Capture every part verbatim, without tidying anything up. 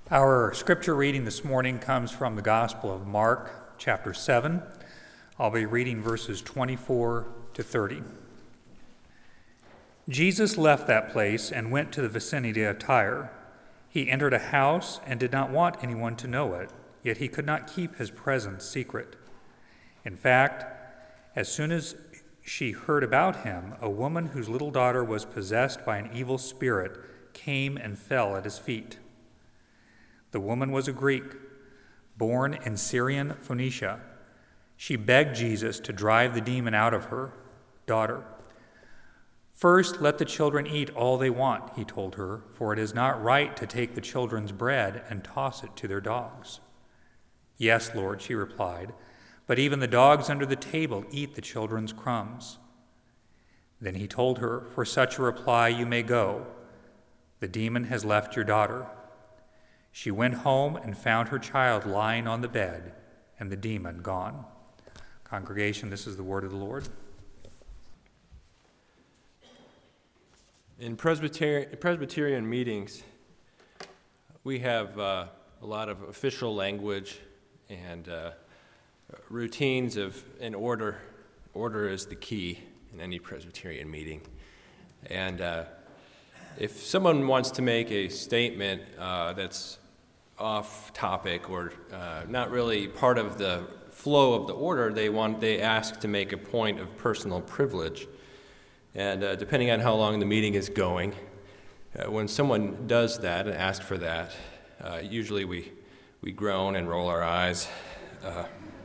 Our scripture reading this morning comes from the Gospel of Mark, chapter seven. I'll be reading verses twenty-four to thirty. Jesus left that place and went to the vicinity of Tyre. He entered a house and did not want anyone to know it, yet he could not keep his presence secret. In fact, as soon as she heard about him, a woman whose little daughter was possessed by an evil spirit came and fell at his feet. The woman was a Greek, born in Syrian Phoenicia. She begged Jesus to drive the demon out of her daughter. "First, let the children eat all they want," he told her, "for it is not right to take the children's bread and toss it to their dogs." "Yes, Lord," she replied, "but even the dogs under the table eat the children's crumbs." Then he told her, "For such a reply you may go. The demon has left your daughter." She went home and found her child lying on the bed and the demon gone. Congregation, this is the word of the Lord. In Presbyterian, Presbyterian meetings, we have uh, a lot of official language and uh, routines of in order. Order is the key in any Presbyterian meeting. And uh, if someone wants to make a statement uh, that's off topic or uh, not really part of the flow of the order, they want they ask to make a point of personal privilege. And uh, depending on how long the meeting is going, uh, when someone does that and asks for that, uh, usually we we groan and roll our eyes. Uh,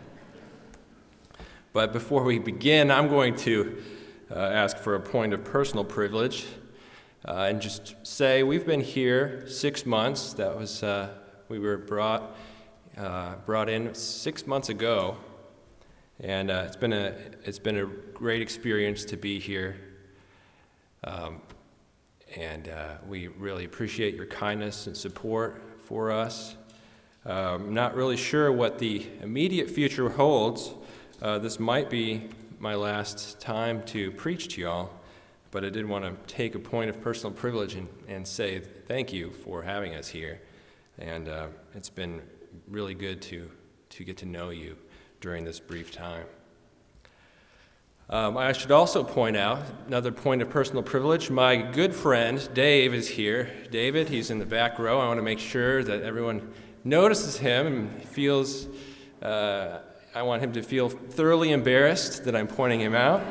but before we begin, I'm going to uh, ask for a point of personal privilege uh, and just say we've been here six months. That was uh, we were brought uh, brought in six months ago, and uh, it's been a it's been a great experience to be here. Um, and uh, we really appreciate your kindness and support for us. Uh, I'm not really sure what the immediate future holds. Uh, this might be my last time to preach to y'all, but I did want to take a point of personal privilege and, and say thank you for having us here. And uh, it's been really good to, to get to know you during this brief time. Um, I should also point out, another point of personal privilege, my good friend Dave is here. David, he's in the back row. I want to make sure that everyone notices him and feels, uh, I want him to feel thoroughly embarrassed that I'm pointing him out.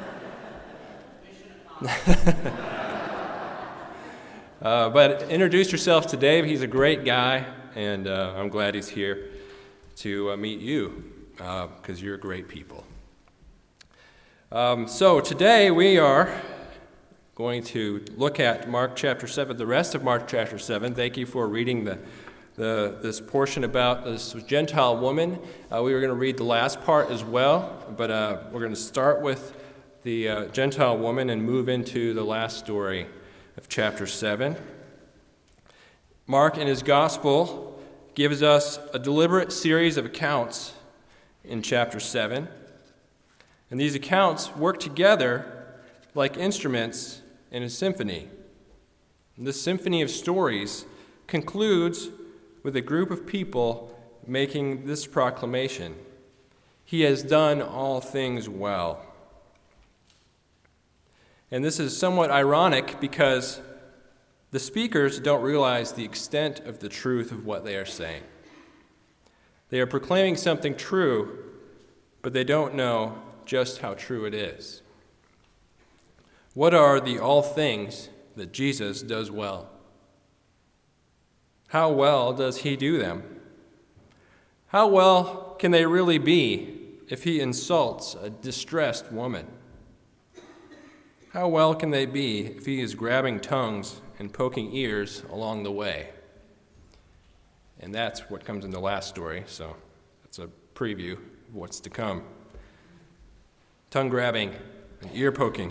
uh, but introduce yourself to Dave. He's a great guy, and uh, I'm glad he's here to uh, meet you, because uh, you're great people. Um, so today we are going to look at Mark chapter seven, the rest of Mark chapter seven. Thank you for reading the, the this portion about this Gentile woman. Uh, we were going to read the last part as well, but uh, we're going to start with the uh, Gentile woman and move into the last story of chapter seven. Mark in his gospel gives us a deliberate series of accounts in chapter seven. And these accounts work together like instruments in a symphony. And this symphony of stories concludes with a group of people making this proclamation: "He has done all things well." And this is somewhat ironic because the speakers don't realize the extent of the truth of what they are saying. They are proclaiming something true, but they don't know just how true it is. What are the all things that Jesus does well? How well does he do them? How well can they really be if he insults a distressed woman? How well can they be if he is grabbing tongues and poking ears along the way? And that's what comes in the last story, so that's a preview of what's to come. Tongue grabbing and ear poking.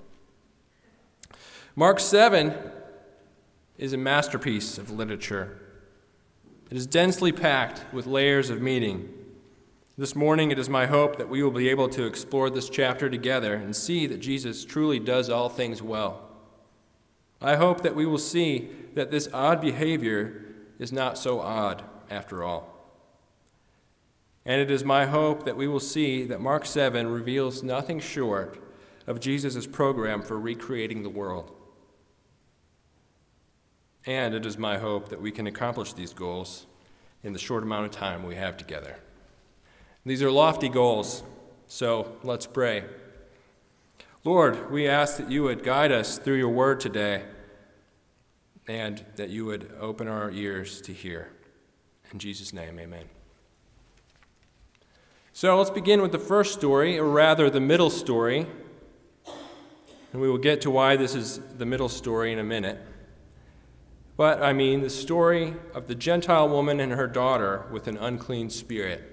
Mark seven is a masterpiece of literature. It is densely packed with layers of meaning. This morning, it is my hope that we will be able to explore this chapter together and see that Jesus truly does all things well. I hope that we will see that this odd behavior is not so odd after all. And it is my hope that we will see that Mark seven reveals nothing short of Jesus' program for recreating the world. And it is my hope that we can accomplish these goals in the short amount of time we have together. These are lofty goals, so let's pray. Lord, we ask that you would guide us through your word today and that you would open our ears to hear. In Jesus' name, amen. So let's begin with the first story, or rather the middle story. And we will get to why this is the middle story in a minute. But I mean the story of the Gentile woman and her daughter with an unclean spirit.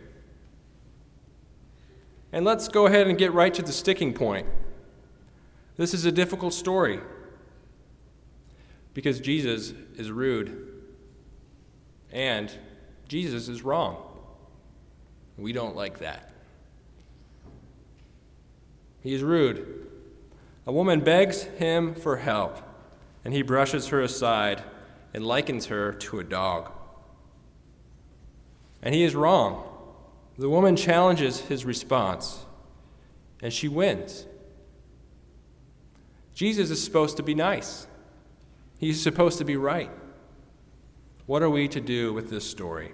And let's go ahead and get right to the sticking point. This is a difficult story because Jesus is rude and Jesus is wrong. We don't like that. He is rude. A woman begs him for help, and he brushes her aside and likens her to a dog. And he is wrong. The woman challenges his response, and she wins. Jesus is supposed to be nice. He's supposed to be right. What are we to do with this story?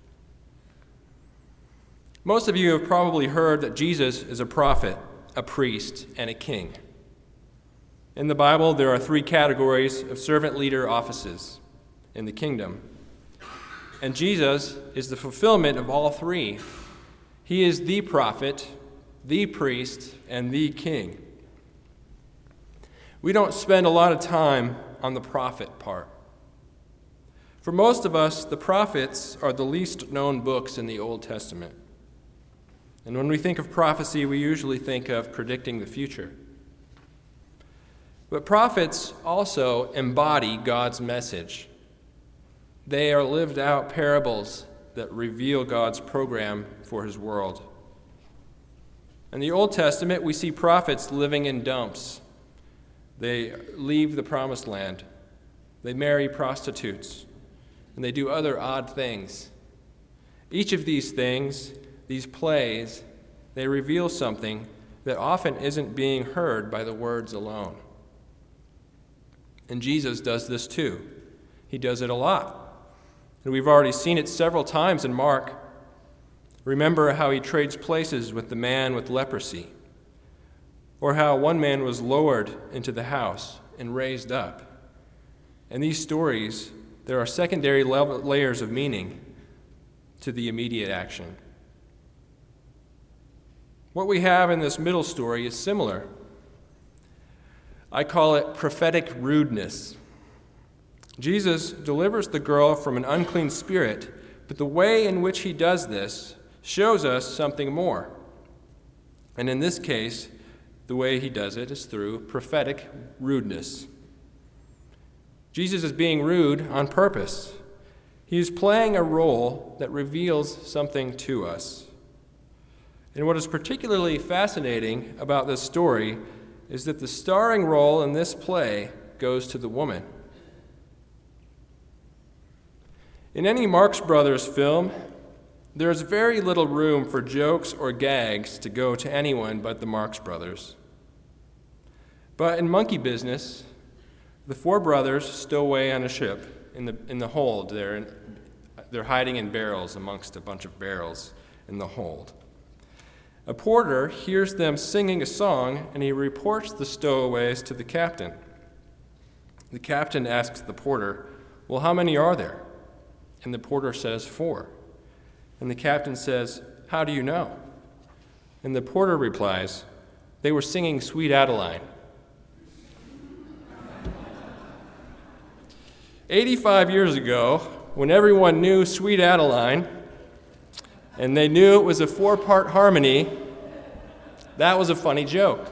Most of you have probably heard that Jesus is a prophet, a priest, and a king. In the Bible, there are three categories of servant leader offices in the kingdom. And Jesus is the fulfillment of all three. He is the prophet, the priest, and the king. We don't spend a lot of time on the prophet part. For most of us, the prophets are the least known books in the Old Testament. And when we think of prophecy, we usually think of predicting the future. But prophets also embody God's message. They are lived out parables that reveal God's program for his world. In the Old Testament, we see prophets living in dumps. They leave the promised land. They marry prostitutes. And they do other odd things. Each of these things, these plays, they reveal something that often isn't being heard by the words alone. And Jesus does this too. He does it a lot. And we've already seen it several times in Mark. Remember how he trades places with the man with leprosy, or how one man was lowered into the house and raised up. In these stories, there are secondary layers of meaning to the immediate action. What we have in this middle story is similar. I call it prophetic rudeness. Jesus delivers the girl from an unclean spirit, but the way in which he does this shows us something more. And in this case, the way he does it is through prophetic rudeness. Jesus is being rude on purpose. He is playing a role that reveals something to us. And what is particularly fascinating about this story is that the starring role in this play goes to the woman. In any Marx Brothers film, there is very little room for jokes or gags to go to anyone but the Marx Brothers. But in Monkey Business, the four brothers stow away on a ship in the in the hold. They're, in, they're hiding in barrels amongst a bunch of barrels in the hold. A porter hears them singing a song, and he reports the stowaways to the captain. The captain asks the porter, "Well, how many are there?" And the porter says, "Four." And the captain says, "How do you know?" And the porter replies, "They were singing Sweet Adeline." eighty-five years ago, when everyone knew Sweet Adeline, and they knew it was a four-part harmony, that was a funny joke.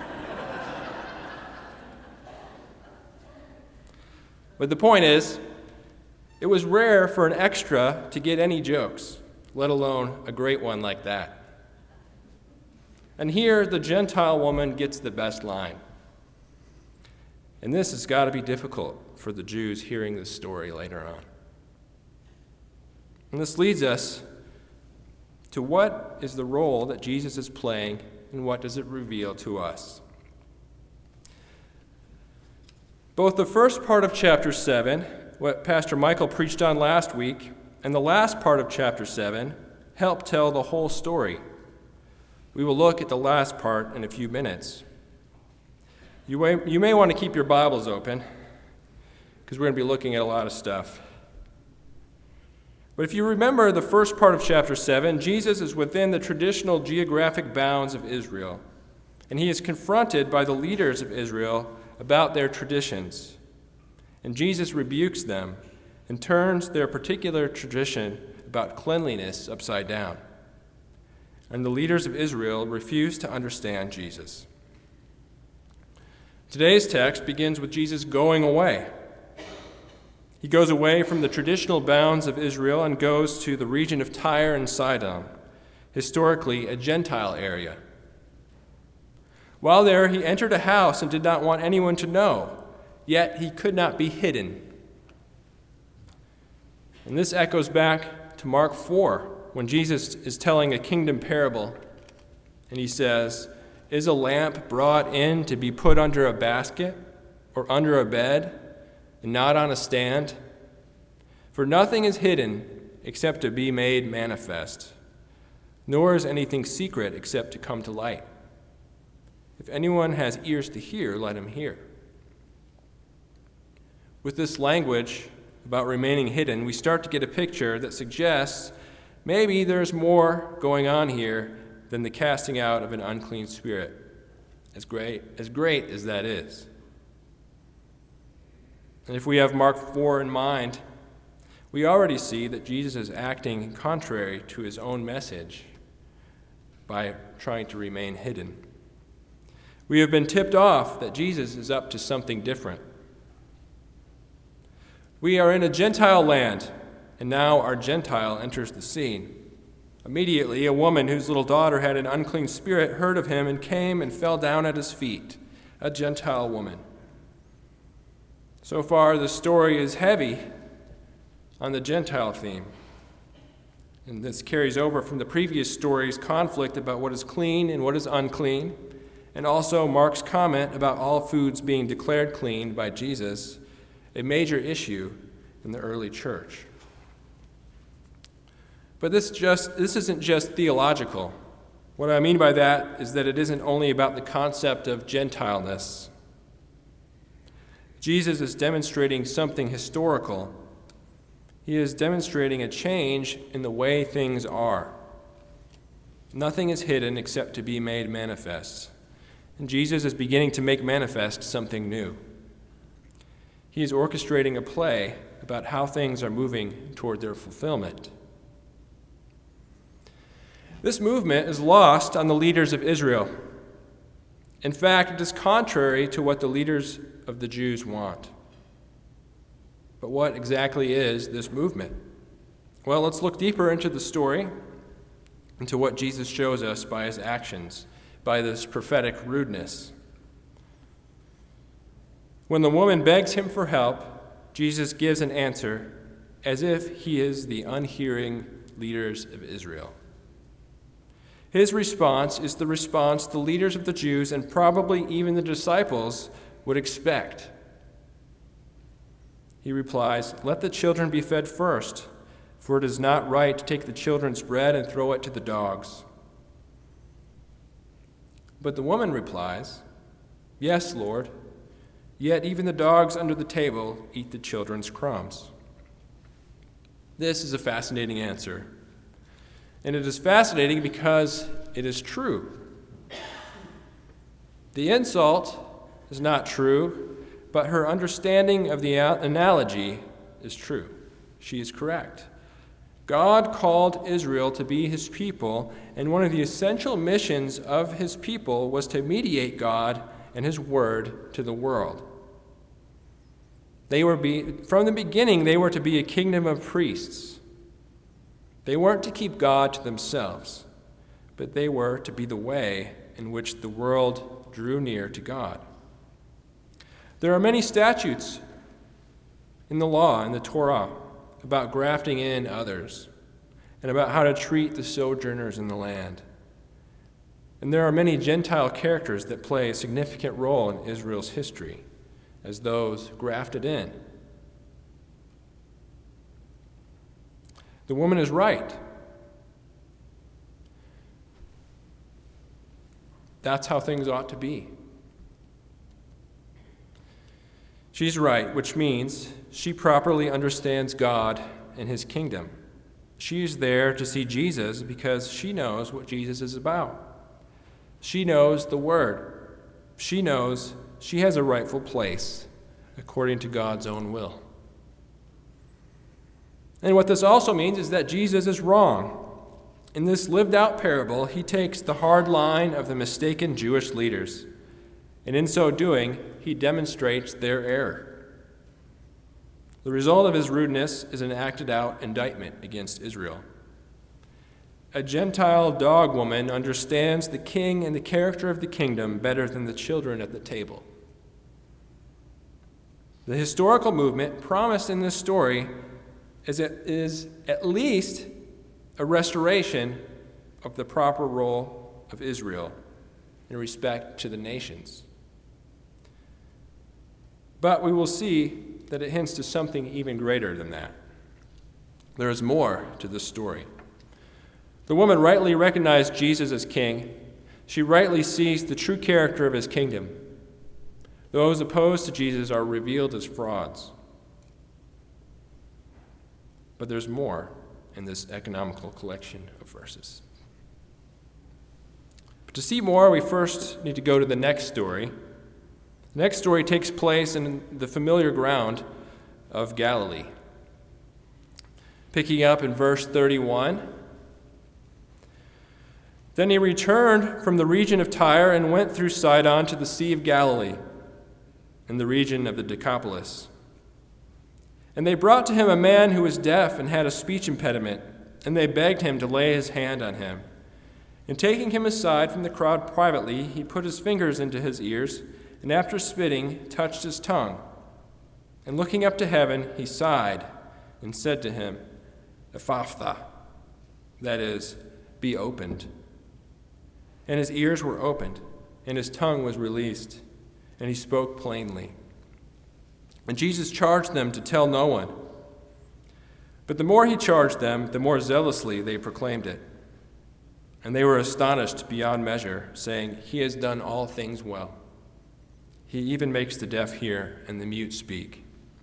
But the point is, it was rare for an extra to get any jokes, let alone a great one like that. And here, the Gentile woman gets the best line. And this has got to be difficult for the Jews hearing this story later on. And this leads us to what is the role that Jesus is playing and what does it reveal to us. Both the first part of chapter seven, what Pastor Michael preached on last week, and the last part of chapter seven help tell the whole story. We will look at the last part in a few minutes. You may, you may want to keep your Bibles open because we're going to be looking at a lot of stuff. But if you remember the first part of chapter seven, Jesus is within the traditional geographic bounds of Israel, and he is confronted by the leaders of Israel about their traditions. And Jesus rebukes them and turns their particular tradition about cleanliness upside down. And the leaders of Israel refuse to understand Jesus. Today's text begins with Jesus going away. He goes away from the traditional bounds of Israel and goes to the region of Tyre and Sidon, historically a Gentile area. While there, he entered a house and did not want anyone to know, yet he could not be hidden. And this echoes back to Mark four, when Jesus is telling a kingdom parable, and he says, "Is a lamp brought in to be put under a basket or under a bed, and not on a stand? For nothing is hidden except to be made manifest, nor is anything secret except to come to light. If anyone has ears to hear, let him hear." With this language about remaining hidden, we start to get a picture that suggests maybe there's more going on here than the casting out of an unclean spirit, as great as great as that is. And if we have Mark four in mind, we already see that Jesus is acting contrary to his own message by trying to remain hidden. We have been tipped off that Jesus is up to something different. We are in a Gentile land, and now our Gentile enters the scene. Immediately, a woman whose little daughter had an unclean spirit heard of him and came and fell down at his feet, a Gentile woman. So far, the story is heavy on the Gentile theme. And this carries over from the previous story's conflict about what is clean and what is unclean, and also Mark's comment about all foods being declared clean by Jesus, a major issue in the early church. But this just this isn't just theological. What I mean by that is that it isn't only about the concept of Gentileness. Jesus is demonstrating something historical. He is demonstrating a change in the way things are. Nothing is hidden except to be made manifest. And Jesus is beginning to make manifest something new. He is orchestrating a play about how things are moving toward their fulfillment. This movement is lost on the leaders of Israel. In fact, it is contrary to what the leaders of the Jews want. But what exactly is this movement? Well, let's look deeper into the story, into what Jesus shows us by his actions, by this prophetic rudeness. When the woman begs him for help, Jesus gives an answer as if he is the unhearing leaders of Israel. His response is the response the leaders of the Jews and probably even the disciples would expect. He replies, "Let the children be fed first, for it is not right to take the children's bread and throw it to the dogs." But the woman replies, "Yes, Lord, yet even the dogs under the table eat the children's crumbs." This is a fascinating answer. And it is fascinating because it is true. The insult is not true, but her understanding of the analogy is true. She is correct. God called Israel to be his people, and one of the essential missions of his people was to mediate God and his word to the world. They were be, from the beginning, they were to be a kingdom of priests. They weren't to keep God to themselves, but they were to be the way in which the world drew near to God. There are many statutes in the law, in the Torah, about grafting in others. and about how to treat the sojourners in the land. And there are many Gentile characters that play a significant role in Israel's history as those grafted in. The woman is right. That's how things ought to be. She's right, which means she properly understands God and his kingdom. She is there to see Jesus because she knows what Jesus is about. She knows the Word. She knows she has a rightful place according to God's own will. And what this also means is that Jesus is wrong. In this lived-out parable, he takes the hard line of the mistaken Jewish leaders, and in so doing, he demonstrates their error. The result of his rudeness is an acted-out indictment against Israel. A Gentile dog woman understands the king and the character of the kingdom better than the children at the table. The historical movement promised in this story is, it is at least a restoration of the proper role of Israel in respect to the nations. But we will see that it hints to something even greater than that. There is more to this story. The woman rightly recognized Jesus as king. She rightly sees the true character of his kingdom. Those opposed to Jesus are revealed as frauds. But there's more in this economical collection of verses. But to see more, we first need to go to the next story. The next story takes place in the familiar ground of Galilee. Picking up in verse thirty-one. Then he returned from the region of Tyre and went through Sidon to the Sea of Galilee, in the region of the Decapolis. And they brought to him a man who was deaf and had a speech impediment, and they begged him to lay his hand on him. And taking him aside from the crowd privately, he put his fingers into his ears, and after spitting, touched his tongue. And looking up to heaven, he sighed and said to him, Ephphatha, that is, be opened. And his ears were opened, and his tongue was released, and he spoke plainly. And Jesus charged them to tell no one. But the more he charged them, the more zealously they proclaimed it. And they were astonished beyond measure, saying, He has done all things well. He even makes the deaf hear and the mute speak.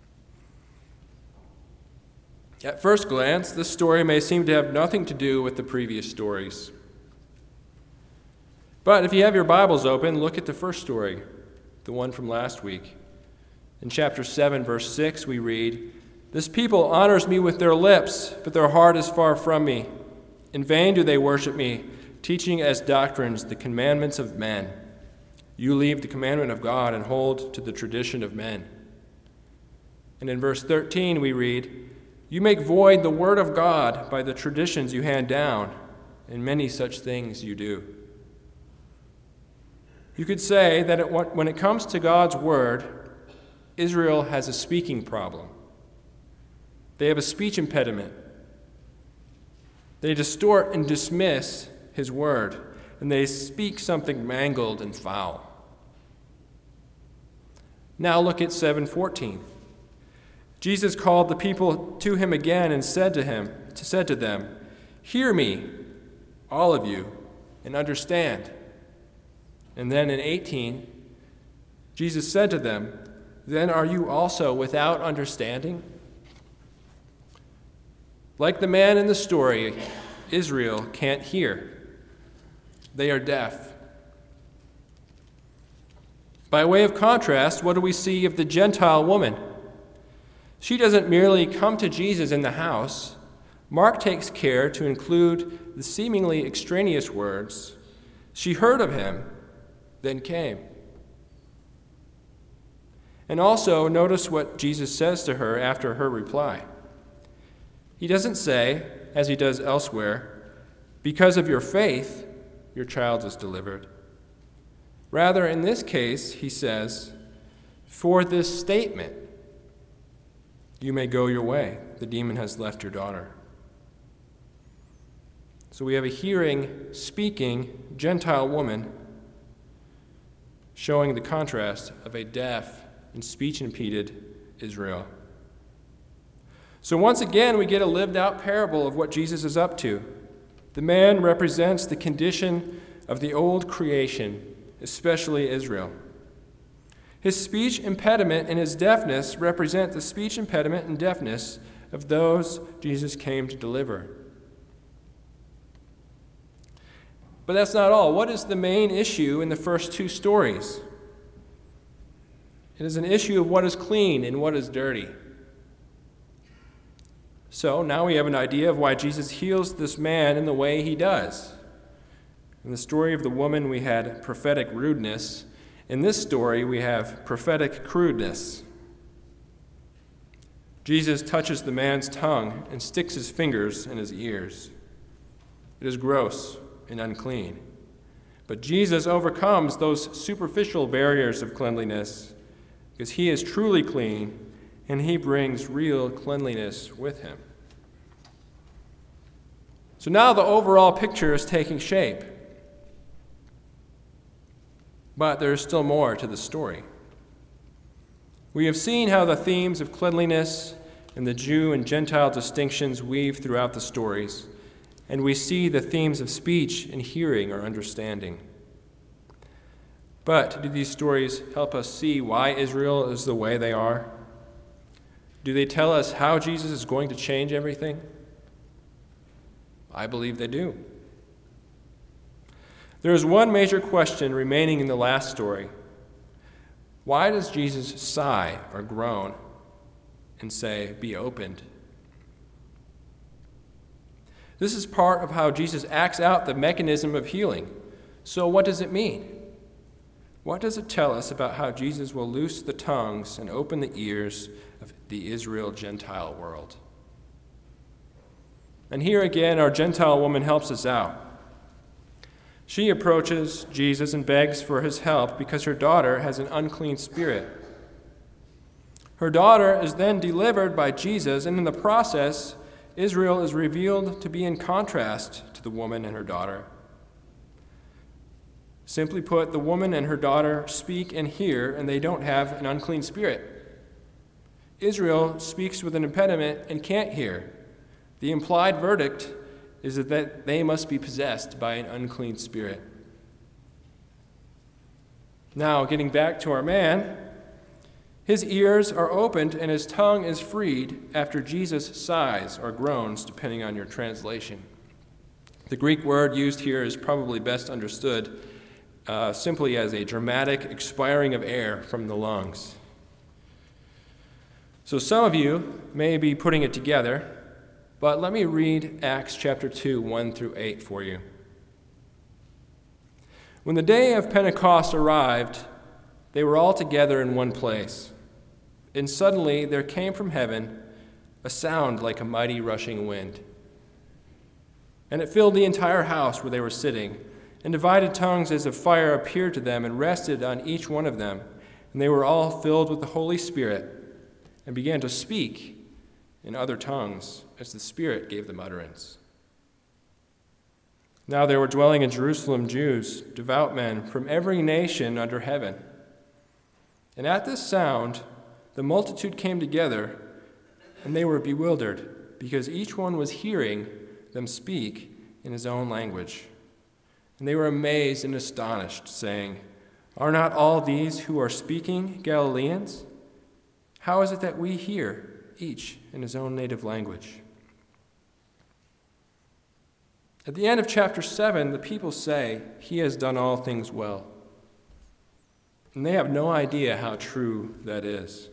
At first glance, this story may seem to have nothing to do with the previous stories. But if you have your Bibles open, look at the first story, the one from last week. In chapter seven, verse six, we read, This people honors me with their lips, but their heart is far from me. In vain do they worship me, teaching as doctrines the commandments of men. You leave the commandment of God and hold to the tradition of men. And in verse thirteen, we read, You make void the word of God by the traditions you hand down, and many such things you do. You could say that it, when it comes to God's word, Israel has a speaking problem. They have a speech impediment. They distort and dismiss his word, and they speak something mangled and foul. Now look at seven fourteen. Jesus called the people to him again and said to him, said to them, Hear me, all of you, and understand. And then in eighteen, Jesus said to them, Then are you also without understanding? Like the man in the story, Israel can't hear. They are deaf. By way of contrast, what do we see of the Gentile woman? She doesn't merely come to Jesus in the house. Mark takes care to include the seemingly extraneous words, She heard of him, then came. And also, notice what Jesus says to her after her reply. He doesn't say, as he does elsewhere, Because of your faith, your child is delivered. Rather, in this case, he says, For this statement, you may go your way. The demon has left your daughter. So we have a hearing, speaking Gentile woman showing the contrast of a deaf and speech-impeded Israel. So once again, we get a lived-out parable of what Jesus is up to. The man represents the condition of the old creation, especially Israel. His speech impediment and his deafness represent the speech impediment and deafness of those Jesus came to deliver. But that's not all. What is the main issue in the first two stories? It is an issue of what is clean and what is dirty. So now we have an idea of why Jesus heals this man in the way he does. In the story of the woman, we had prophetic rudeness. In this story, we have prophetic crudeness. Jesus touches the man's tongue and sticks his fingers in his ears. It is gross and unclean. But Jesus overcomes those superficial barriers of cleanliness because he is truly clean and he brings real cleanliness with him. So now the overall picture is taking shape. But there is still more to the story. We have seen how the themes of cleanliness and the Jew and Gentile distinctions weave throughout the stories, and we see the themes of speech and hearing or understanding. But do these stories help us see why Israel is the way they are? Do they tell us how Jesus is going to change everything? I believe they do. There is one major question remaining in the last story. Why does Jesus sigh or groan and say, "Be opened"? This is part of how Jesus acts out the mechanism of healing. So what does it mean? What does it tell us about how Jesus will loose the tongues and open the ears of the Israel Gentile world? And here again, our Gentile woman helps us out. She approaches Jesus and begs for his help because her daughter has an unclean spirit. Her daughter is then delivered by Jesus, and in the process, Israel is revealed to be in contrast to the woman and her daughter. Simply put, the woman and her daughter speak and hear, and they don't have an unclean spirit. Israel speaks with an impediment and can't hear. The implied verdict is that they must be possessed by an unclean spirit. Now, getting back to our man, his ears are opened and his tongue is freed after Jesus sighs or groans, depending on your translation. The Greek word used here is probably best understood uh, simply as a dramatic expiring of air from the lungs. So some of you may be putting it together, but let me read Acts chapter two, one through eight for you. When the day of Pentecost arrived, they were all together in one place. And suddenly there came from heaven a sound like a mighty rushing wind. And it filled the entire house where they were sitting, and divided tongues as of fire appeared to them and rested on each one of them. And they were all filled with the Holy Spirit and began to speak in other tongues as the Spirit gave them utterance. Now there were dwelling in Jerusalem Jews, devout men from every nation under heaven. And at this sound, the multitude came together, and they were bewildered, because each one was hearing them speak in his own language. And they were amazed and astonished, saying, "Are not all these who are speaking Galileans? How is it that we hear, each in his own native language?" At the end of chapter seven, the people say, "He has done all things well." And they have no idea how true that is.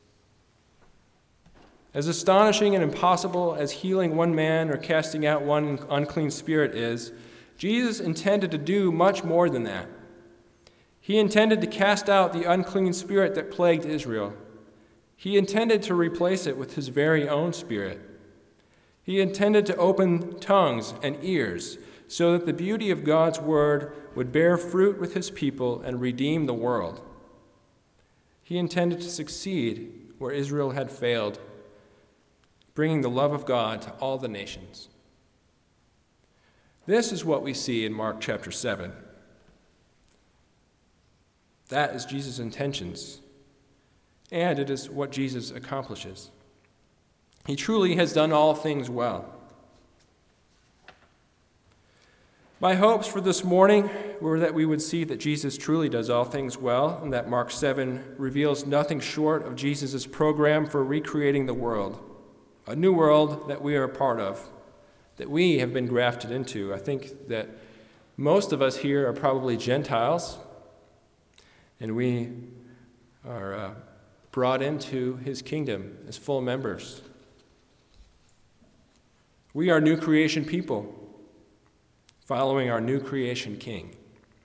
As astonishing and impossible as healing one man or casting out one unclean spirit is, Jesus intended to do much more than that. He intended to cast out the unclean spirit that plagued Israel. He intended to replace it with his very own spirit. He intended to open tongues and ears so that the beauty of God's word would bear fruit with his people and redeem the world. He intended to succeed where Israel had failed, bringing the love of God to all the nations. This is what we see in Mark chapter seven. That is Jesus' intentions, and it is what Jesus accomplishes. He truly has done all things well. My hopes for this morning were that we would see that Jesus truly does all things well, and that Mark seven reveals nothing short of Jesus' program for recreating the world, a new world that we are a part of, that we have been grafted into. I think that most of us here are probably Gentiles, and we are uh, brought into his kingdom as full members. We are new creation people, following our new creation king.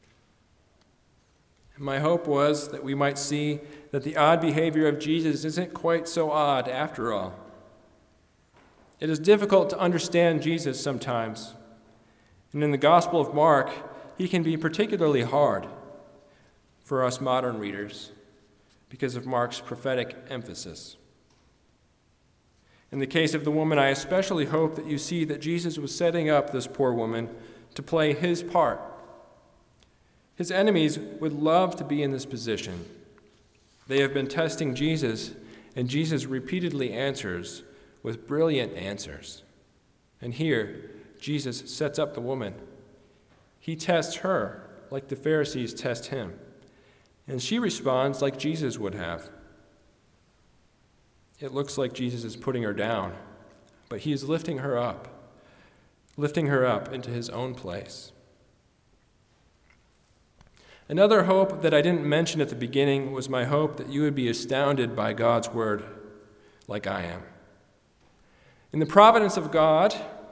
My hope was that we might see that the odd behavior of Jesus isn't quite so odd after all. It is difficult to understand Jesus sometimes, and in the Gospel of Mark, he can be particularly hard for us modern readers because of Mark's prophetic emphasis. In the case of the woman, I especially hope that you see that Jesus was setting up this poor woman to play his part. His enemies would love to be in this position. They have been testing Jesus, and Jesus repeatedly answers with brilliant answers. And here, Jesus sets up the woman. He tests her like the Pharisees test him, and she responds like Jesus would have. It looks like Jesus is putting her down, but he is lifting her up. lifting her up into his own place. Another hope that I didn't mention at the beginning was my hope that you would be astounded by God's word like I am. In the providence of God,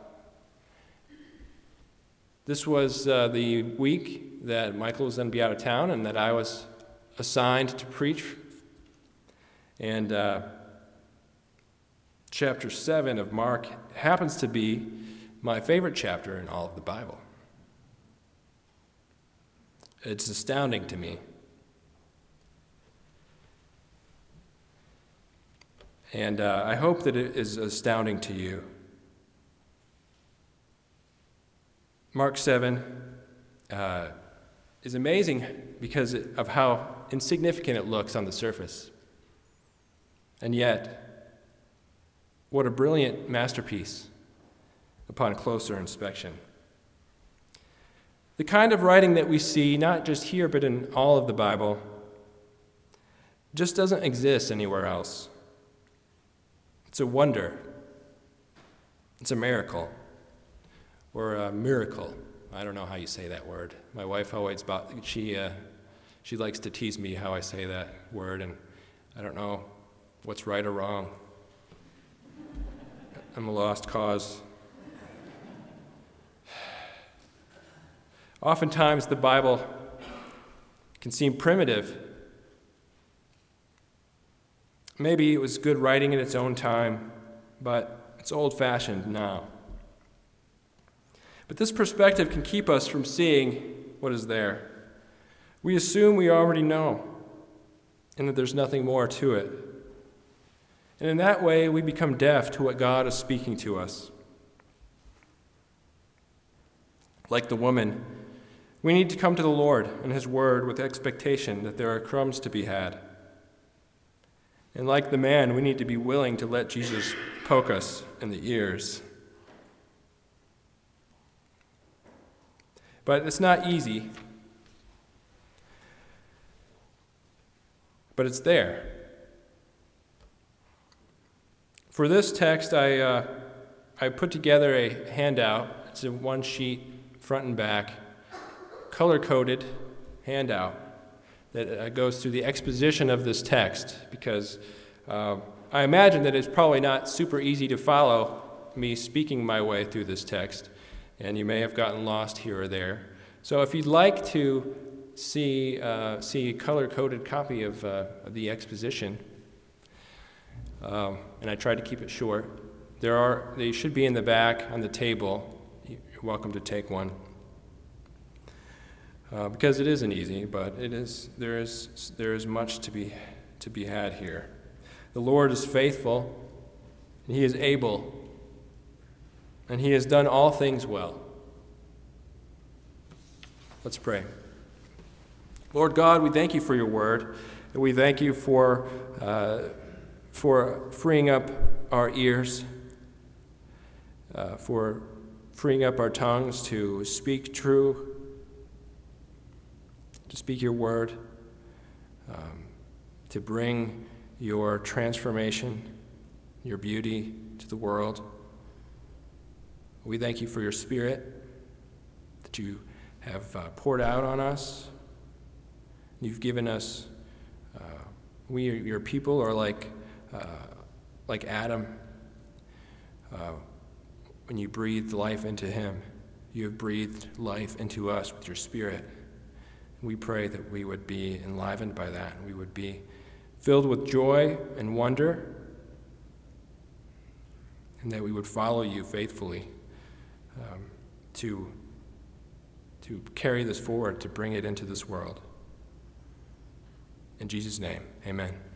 this was uh, the week that Michael was going to be out of town and that I was assigned to preach. And uh, chapter seven of Mark happens to be my favorite chapter in all of the Bible. It's astounding to me. And uh, I hope that it is astounding to you. Mark seven uh, is amazing because of how insignificant it looks on the surface. And yet, what a brilliant masterpiece upon closer inspection. The kind of writing that we see, not just here but in all of the Bible, just doesn't exist anywhere else. It's a wonder. It's a miracle. Or a miracle. I don't know how you say that word. My wife always, about, she, uh, she likes to tease me how I say that word, and I don't know what's right or wrong. I'm a lost cause. Oftentimes, the Bible can seem primitive. Maybe it was good writing in its own time, but it's old-fashioned now. But this perspective can keep us from seeing what is there. We assume we already know, and that there's nothing more to it. And in that way, we become deaf to what God is speaking to us. Like the woman, we need to come to the Lord and his word with expectation that there are crumbs to be had. And like the man, we need to be willing to let Jesus poke us in the ears. But it's not easy. But it's there. For this text, I uh, I put together a handout. It's a one sheet, front and back, color-coded handout that uh, goes through the exposition of this text, because uh, I imagine that it's probably not super easy to follow me speaking my way through this text, and you may have gotten lost here or there. So if you'd like to see uh, see a color-coded copy of, uh, of the exposition, um, and I tried to keep it short, there are they should be in the back on the table. You're welcome to take one. Uh, because it isn't easy, but it is. There is there is much to be to be had here. The Lord is faithful, and He is able, and He has done all things well. Let's pray. Lord God, we thank you for your word, and we thank you for, uh, for freeing up our ears, uh, for freeing up our tongues to speak true, to speak your word, um, to bring your transformation, your beauty to the world. We thank you for your Spirit that you have uh, poured out on us. You've given us, uh, we, your people, are like, uh, like Adam. Uh, when you breathed life into him, you have breathed life into us with your Spirit. We pray that we would be enlivened by that, and we would be filled with joy and wonder, and that we would follow you faithfully um, to, to carry this forward, to bring it into this world. In Jesus' name, amen.